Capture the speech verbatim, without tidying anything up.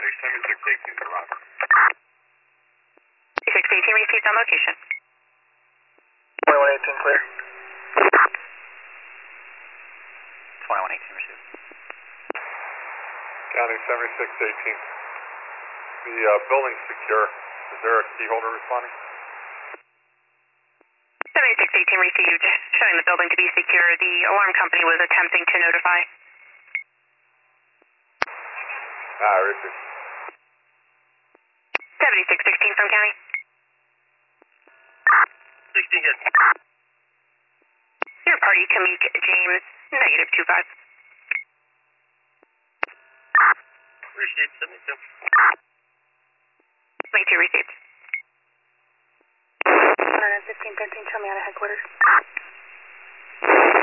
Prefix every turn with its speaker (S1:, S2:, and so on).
S1: County, seventy-six eighteen to Rock.
S2: six eighteen received on location.
S3: twenty-one eighteen clear.
S4: twenty-one eighteen received.
S1: County, seventy-six eighteen. The uh, building's secure. Is there a key holder responding?
S2: seventy-six eighteen received, showing the building to be secure. The alarm company was attempting to notify.
S1: Ah, received.
S2: seventy-six sixteen from County.
S3: sixty hit.
S2: Your party, Kamik James, negative two five.
S3: Received, seventy-two.
S2: twenty-two received.
S5: one fifteen thirteen, show me out of headquarters.